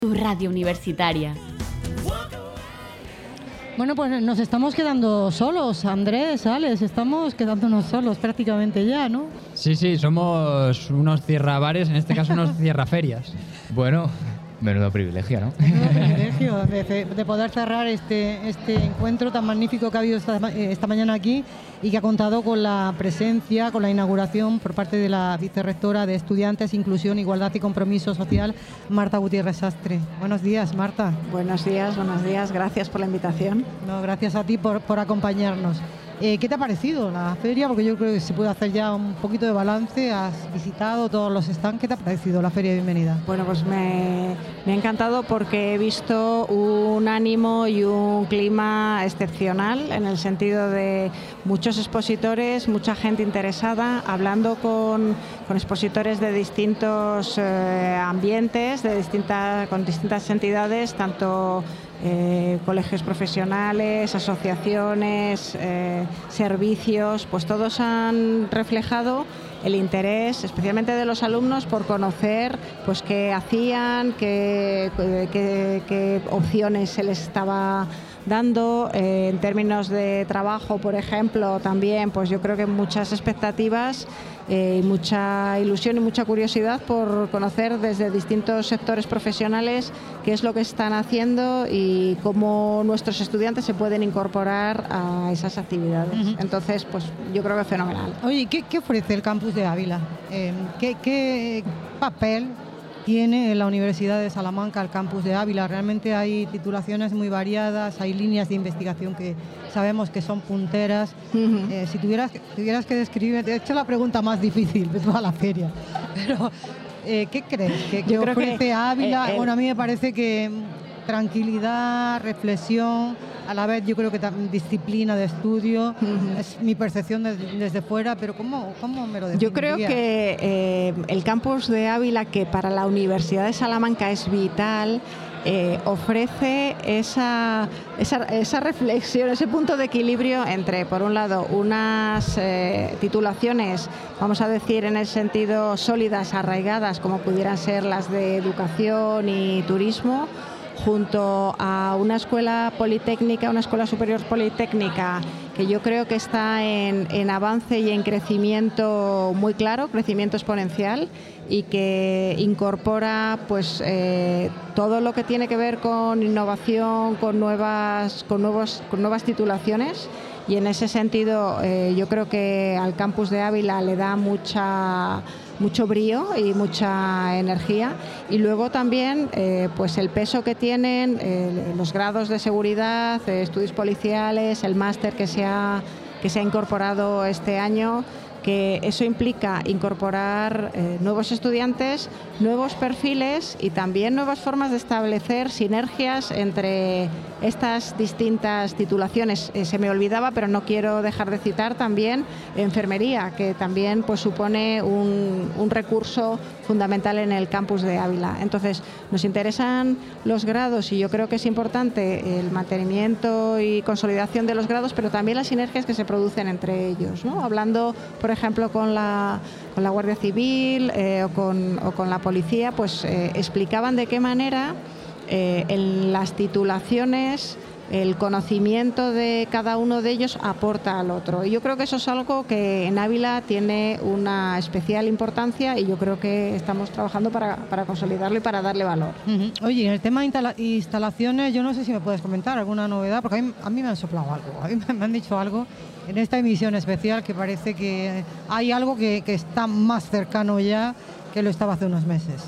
Tu radio universitaria. Bueno, pues nos estamos quedando solos, Andrés, Alex, estamos quedándonos solos prácticamente ya, ¿no? Sí, somos unos cierrabares, en este caso unos cierraferias. Bueno, menudo privilegio, ¿no? Menudo privilegio de poder cerrar este encuentro tan magnífico que ha habido esta mañana aquí y que ha contado con la presencia, con la inauguración por parte de la vicerrectora de Estudiantes, Inclusión, Igualdad y Compromiso Social, Marta Gutiérrez Sastre. Buenos días, Marta. Buenos días, gracias por la invitación. No, gracias a ti por acompañarnos. ¿Qué te ha parecido la feria? Porque yo creo que se puede hacer ya un poquito de balance. Has visitado todos los stands. ¿Qué te ha parecido la feria? Bienvenida. Bueno, pues me ha encantado porque he visto un ánimo y un clima excepcional en el sentido de muchos expositores, mucha gente interesada, hablando con expositores de distintos ambientes, con distintas entidades, tanto colegios profesionales, asociaciones, servicios, pues todos han reflejado el interés, especialmente de los alumnos, por conocer pues qué hacían, qué opciones se les estaba dando, en términos de trabajo, por ejemplo, también pues yo creo que muchas expectativas y mucha ilusión y mucha curiosidad por conocer desde distintos sectores profesionales qué es lo que están haciendo y cómo nuestros estudiantes se pueden incorporar a esas actividades. Entonces, pues yo creo que es fenomenal. Oye, ¿qué ofrece el campus de Ávila? ¿Qué papel tiene la Universidad de Salamanca el campus de Ávila? Realmente hay titulaciones muy variadas, hay líneas de investigación que sabemos que son punteras. Si tuvieras que describir, te he hecho la pregunta más difícil de toda la feria, pero ¿qué crees que ofrece Ávila? Bueno, a mí me parece que tranquilidad, reflexión, a la vez yo creo que disciplina de estudio, es mi percepción desde fuera, pero ¿cómo me lo definirías? Yo creo que el campus de Ávila, que para la Universidad de Salamanca es vital, ofrece esa reflexión, ese punto de equilibrio entre, por un lado, unas titulaciones, vamos a decir, en el sentido sólidas, arraigadas, como pudieran ser las de educación y turismo, junto a una escuela politécnica, una escuela superior politécnica, que yo creo que está en avance y en crecimiento muy claro, crecimiento exponencial, y que incorpora pues todo lo que tiene que ver con innovación, con nuevas titulaciones. Y en ese sentido yo creo que al campus de Ávila le da mucho brío y mucha energía, y luego también pues el peso que tienen los grados de seguridad, estudios policiales, el máster que se ha incorporado este año, que eso implica incorporar nuevos estudiantes, nuevos perfiles y también nuevas formas de establecer sinergias entre estas distintas titulaciones. Se me olvidaba, pero no quiero dejar de citar también enfermería, que también pues supone un recurso fundamental en el campus de Ávila. Entonces, nos interesan los grados y yo creo que es importante el mantenimiento y consolidación de los grados, pero también las sinergias que se producen entre ellos, ¿no? Hablando, por ejemplo, con la Guardia Civil o con la policía, pues explicaban de qué manera en las titulaciones el conocimiento de cada uno de ellos aporta al otro. Y yo creo que eso es algo que en Ávila tiene una especial importancia y yo creo que estamos trabajando para consolidarlo y para darle valor. Oye, en el tema de instalaciones, yo no sé si me puedes comentar alguna novedad, porque a mí me han soplado algo, a mí me han dicho algo en esta emisión especial que parece que hay algo que está más cercano ya que lo estaba hace unos meses.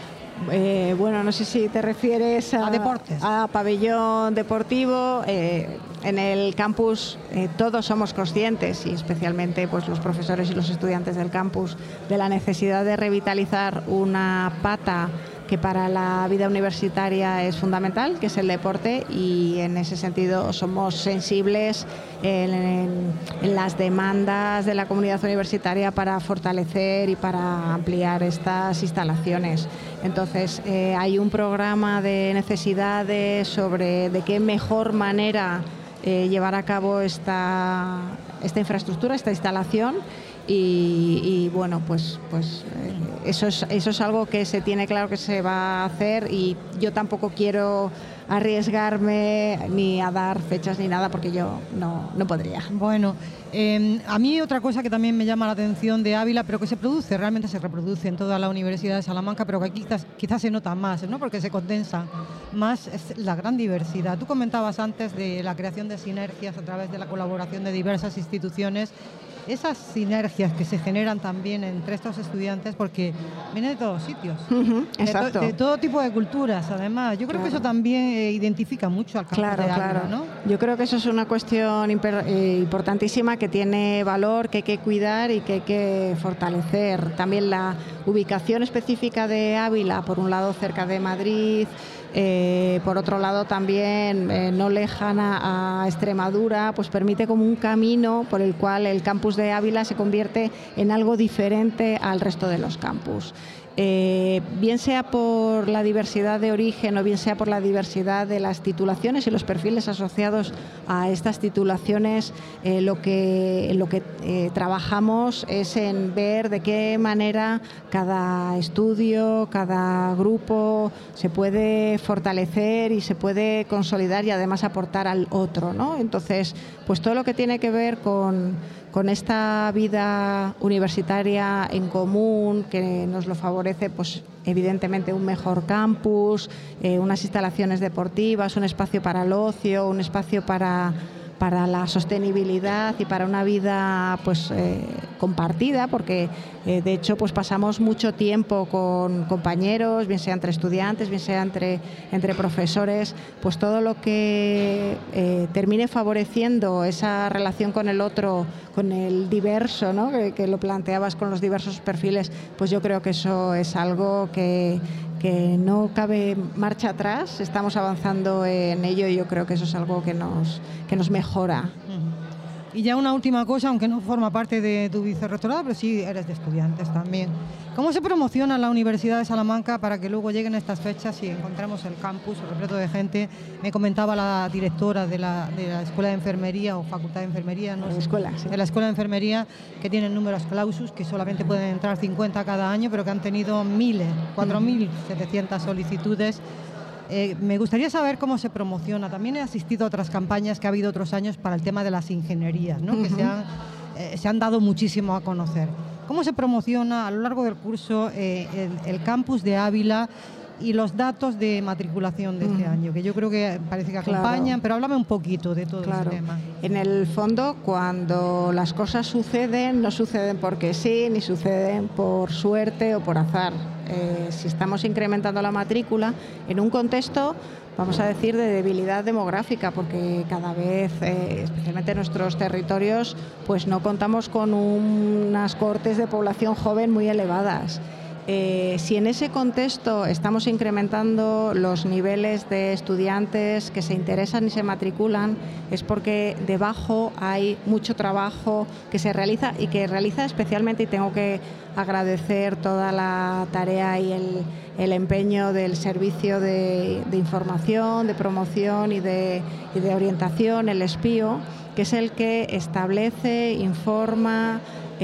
Bueno, no sé si te refieres a deportes, a pabellón deportivo. En el campus todos somos conscientes, y especialmente pues los profesores y los estudiantes del campus, de la necesidad de revitalizar una pata que para la vida universitaria es fundamental, que es el deporte, y en ese sentido somos sensibles en las demandas de la comunidad universitaria para fortalecer y para ampliar estas instalaciones. Entonces, hay un programa de necesidades sobre de qué mejor manera llevar a cabo esta infraestructura, esta instalación, y bueno, eso es algo que se tiene claro que se va a hacer, y yo tampoco quiero arriesgarme ni a dar fechas ni nada, porque yo no podría. Bueno, a mí otra cosa que también me llama la atención de Ávila, pero que realmente se reproduce en toda la Universidad de Salamanca, pero que aquí quizás se nota más, ¿no? Porque se condensa más, es la gran diversidad. Tú comentabas antes de la creación de sinergias a través de la colaboración de diversas instituciones. Esas sinergias que se generan también entre estos estudiantes, porque vienen de todos sitios, exacto. de todo tipo de culturas, además. Yo creo que eso también identifica mucho al campus de Ávila, ¿no? Yo creo que eso es una cuestión importantísima, que tiene valor, que hay que cuidar y que hay que fortalecer. También la ubicación específica de Ávila, por un lado cerca de Madrid, por otro lado también no lejana a Extremadura, pues permite como un camino por el cual el campus de Ávila se convierte en algo diferente al resto de los campus. Bien sea por la diversidad de origen o bien sea por la diversidad de las titulaciones y los perfiles asociados a estas titulaciones, lo que trabajamos es en ver de qué manera cada estudio, cada grupo se puede fortalecer y se puede consolidar y además aportar al otro, ¿no? Entonces, pues todo lo que tiene que ver con esta vida universitaria en común, que nos lo favorece, pues evidentemente un mejor campus, unas instalaciones deportivas, un espacio para el ocio, un espacio para la sostenibilidad y para una vida pues compartida, porque de hecho pues pasamos mucho tiempo con compañeros, bien sea entre estudiantes, bien sea entre profesores, pues todo lo que termine favoreciendo esa relación con el otro, con el diverso, ¿no? Que lo planteabas con los diversos perfiles, pues yo creo que eso es algo que no cabe marcha atrás. Estamos avanzando en ello y yo creo que eso es algo que nos mejora. Y ya una última cosa, aunque no forma parte de tu vicerrectorado, pero sí eres de estudiantes también. ¿Cómo se promociona la Universidad de Salamanca para que luego lleguen estas fechas y encontremos el campus repleto de gente? Me comentaba la directora de la Escuela de Enfermería o Facultad de Enfermería, ¿no? Escuela, sí. De la Escuela de Enfermería, que tienen números clausus, que solamente pueden entrar 50 cada año, pero que han tenido 4.700 solicitudes. Me gustaría saber cómo se promociona. También he asistido a otras campañas que ha habido otros años para el tema de las ingenierías, ¿no? Que se han dado muchísimo a conocer. ¿Cómo se promociona a lo largo del curso el campus de Ávila y los datos de matriculación de este año? Que yo creo que parece que acompañan, claro. Pero háblame un poquito de todo ese tema. En el fondo, cuando las cosas suceden, no suceden porque sí, ni suceden por suerte o por azar. Si estamos incrementando la matrícula en un contexto, vamos a decir, de debilidad demográfica, porque cada vez, especialmente en nuestros territorios, pues no contamos con unas cohortes de población joven muy elevadas. Si en ese contexto estamos incrementando los niveles de estudiantes que se interesan y se matriculan, es porque debajo hay mucho trabajo que se realiza y que realiza especialmente, y tengo que agradecer toda la tarea y el empeño del servicio de información, de promoción y de orientación, el SPIO, que es el que establece, informa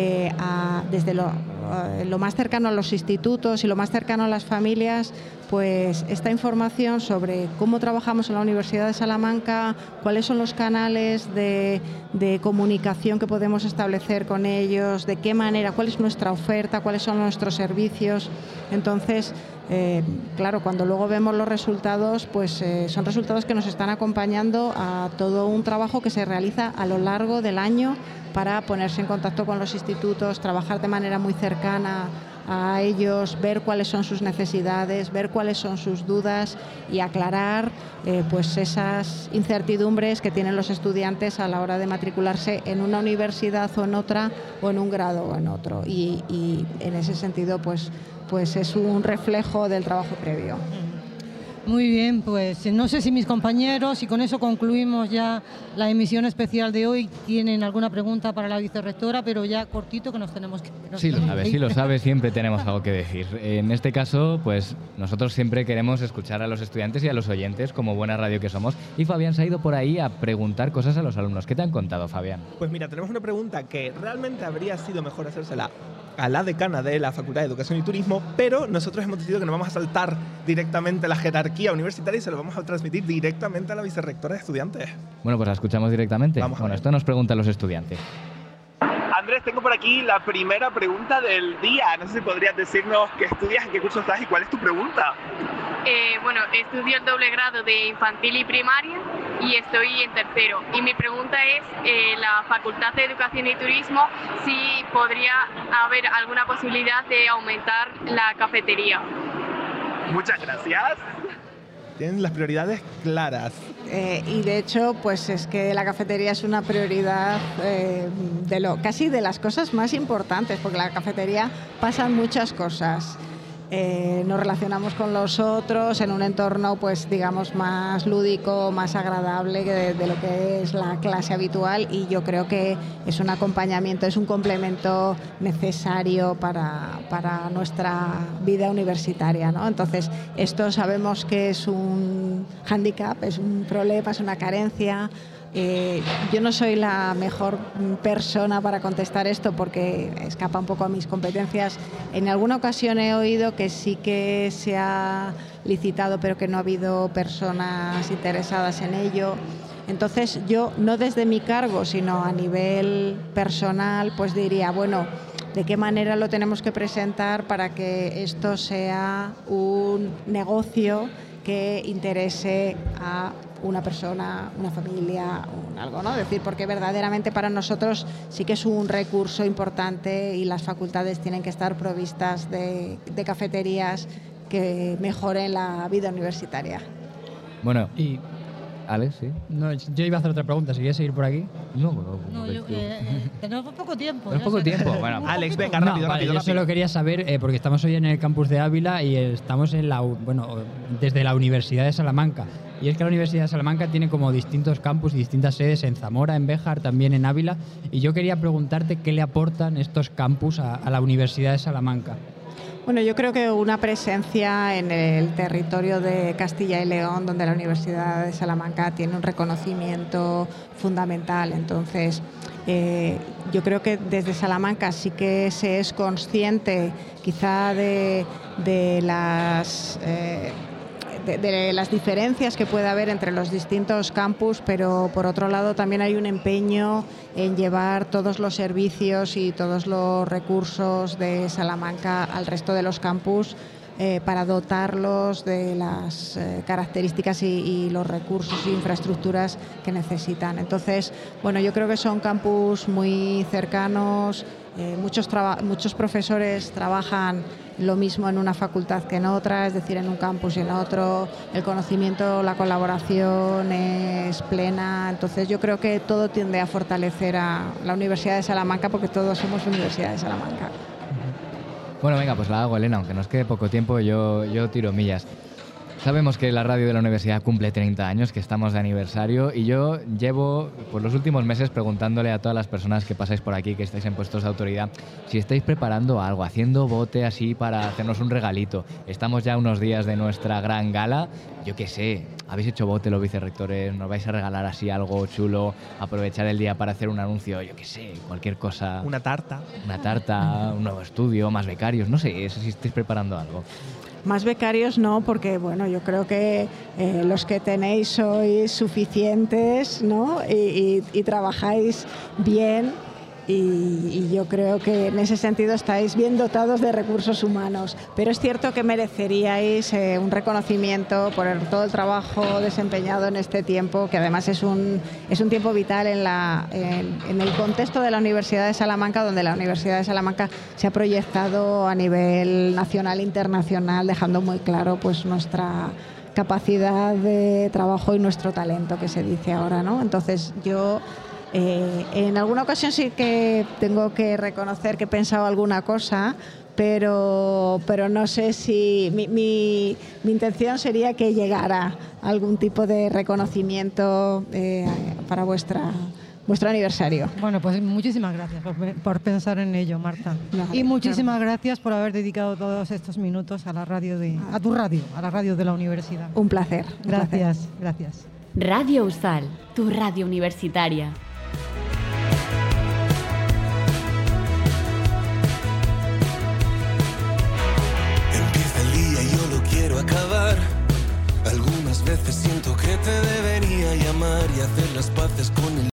desde lo más cercano a los institutos y lo más cercano a las familias, pues esta información sobre cómo trabajamos en la Universidad de Salamanca, cuáles son los canales de comunicación que podemos establecer con ellos, de qué manera, cuál es nuestra oferta, cuáles son nuestros servicios. Entonces, claro, cuando luego vemos los resultados, pues son resultados que nos están acompañando a todo un trabajo que se realiza a lo largo del año para ponerse en contacto con los institutos, trabajar de manera muy cercana a ellos, ver cuáles son sus necesidades, ver cuáles son sus dudas y aclarar pues esas incertidumbres que tienen los estudiantes a la hora de matricularse en una universidad o en otra, o en un grado o en otro. Y en ese sentido, pues es un reflejo del trabajo previo. Muy bien, pues no sé si mis compañeros, y con eso concluimos ya la emisión especial de hoy, tienen alguna pregunta para la vicerrectora, pero ya cortito que nos tenemos que... Sí lo sabes, siempre tenemos algo que decir. En este caso, pues nosotros siempre queremos escuchar a los estudiantes y a los oyentes, como buena radio que somos, y Fabián se ha ido por ahí a preguntar cosas a los alumnos. ¿Qué te han contado, Fabián? Pues mira, tenemos una pregunta que realmente habría sido mejor hacérsela a la decana de la Facultad de Educación y Turismo, pero nosotros hemos decidido que nos vamos a saltar directamente la jerarquía universitaria y se lo vamos a transmitir directamente a la vicerrectora de estudiantes. Bueno, pues la escuchamos directamente. Bueno, esto nos preguntan los estudiantes. Andrés, tengo por aquí la primera pregunta del día. No sé si podrías decirnos qué estudias, en qué curso estás y cuál es tu pregunta. Bueno, estudio el doble grado de infantil y primaria y estoy en tercero. Y mi pregunta es, la Facultad de Educación y Turismo, si podría haber alguna posibilidad de aumentar la cafetería. Muchas gracias. Tienen las prioridades claras. Y de hecho, pues es que la cafetería es una prioridad casi de las cosas más importantes, porque la cafetería pasan muchas cosas. Nos relacionamos con los otros en un entorno, pues digamos, más lúdico, más agradable de lo que es la clase habitual, y yo creo que es un acompañamiento, es un complemento necesario para nuestra vida universitaria, ¿no? Entonces, esto sabemos que es un hándicap, es un problema, es una carencia. Yo no soy la mejor persona para contestar esto porque escapa un poco a mis competencias. En alguna ocasión he oído que sí que se ha licitado, pero que no ha habido personas interesadas en ello. Entonces yo, no desde mi cargo, sino a nivel personal, pues diría, bueno, ¿de qué manera lo tenemos que presentar para que esto sea un negocio que interese a una persona, una familia, algo, ¿no? Es decir, porque verdaderamente para nosotros sí que es un recurso importante y las facultades tienen que estar provistas de cafeterías que mejoren la vida universitaria. Bueno, y Alex, ¿sí? No, yo iba a hacer otra pregunta, si quieres seguir por aquí. No, tenemos poco tiempo. ¿Tenemos poco tiempo? Bueno, Alex, venga, rápido, rápido. Yo solo quería saber, porque estamos hoy en el campus de Ávila y estamos desde la Universidad de Salamanca. Y es que la Universidad de Salamanca tiene como distintos campus y distintas sedes en Zamora, en Béjar, también en Ávila. Y yo quería preguntarte qué le aportan estos campus a la Universidad de Salamanca. Bueno, yo creo que una presencia en el territorio de Castilla y León, donde la Universidad de Salamanca tiene un reconocimiento fundamental. Entonces, yo creo que desde Salamanca sí que se es consciente quizá de las diferencias que puede haber entre los distintos campus, pero por otro lado también hay un empeño en llevar todos los servicios y todos los recursos de Salamanca al resto de los campus para dotarlos de las características y los recursos e infraestructuras que necesitan. Entonces, bueno, yo creo que son campus muy cercanos. Muchos profesores trabajan lo mismo en una facultad que en otra, es decir, en un campus y en otro. El conocimiento, la colaboración es plena. Entonces yo creo que todo tiende a fortalecer a la Universidad de Salamanca, porque todos somos Universidad de Salamanca. Bueno, venga, pues la hago, Elena, aunque nos quede poco tiempo, yo tiro millas. Sabemos que la radio de la universidad cumple 30 años, que estamos de aniversario, y yo llevo pues, los últimos meses preguntándole a todas las personas que pasáis por aquí, que estáis en puestos de autoridad, si estáis preparando algo, haciendo bote así para hacernos un regalito. Estamos ya unos días de nuestra gran gala. Yo qué sé, habéis hecho bote los vicerrectores, nos vais a regalar así algo chulo, aprovechar el día para hacer un anuncio, yo qué sé, cualquier cosa. Una tarta. Una tarta, un nuevo estudio, más becarios, no sé, si estáis preparando algo. Más becarios no, porque bueno, yo creo que los que tenéis sois suficientes, ¿no? y trabajáis bien, y yo creo que en ese sentido estáis bien dotados de recursos humanos. Pero es cierto que mereceríais un reconocimiento por todo el trabajo desempeñado en este tiempo, que además es un tiempo vital en el contexto de la Universidad de Salamanca, donde la Universidad de Salamanca se ha proyectado a nivel nacional e internacional, dejando muy claro pues nuestra capacidad de trabajo y nuestro talento, que se dice ahora, ¿no? Entonces yo en alguna ocasión sí que tengo que reconocer que he pensado alguna cosa, pero no sé si mi intención sería que llegara algún tipo de reconocimiento para vuestro aniversario. Bueno, pues muchísimas gracias por pensar en ello, Marta. Vale, y muchísimas gracias por haber dedicado todos estos minutos a la radio a tu radio, a la radio de la universidad. Un placer. Gracias, gracias. Radio USAL, tu radio universitaria. Empieza el día y yo lo quiero acabar. Algunas veces siento que te debería llamar y hacer las paces con el